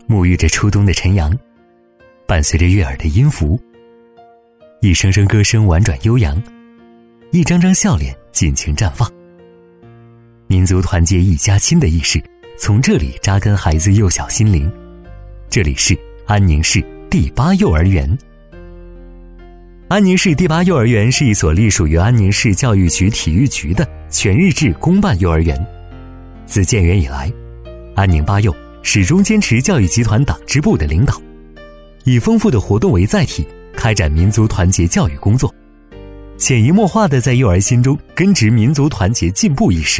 沐浴着初冬的晨阳，伴随着悦耳的音符，一声声歌声婉转悠扬，一张张笑脸尽情绽放。民族团结一家亲的意识从这里扎根孩子幼小心灵。这里是安宁市第8幼儿园。安宁市第8幼儿园是一所隶属于安宁市教育局体育局的全日制公办幼儿园。自建园以来，安宁8幼始终坚持教育集团党支部的领导，以丰富的活动为载体，开展民族团结教育工作，潜移默化地在幼儿心中根植民族团结进步意识，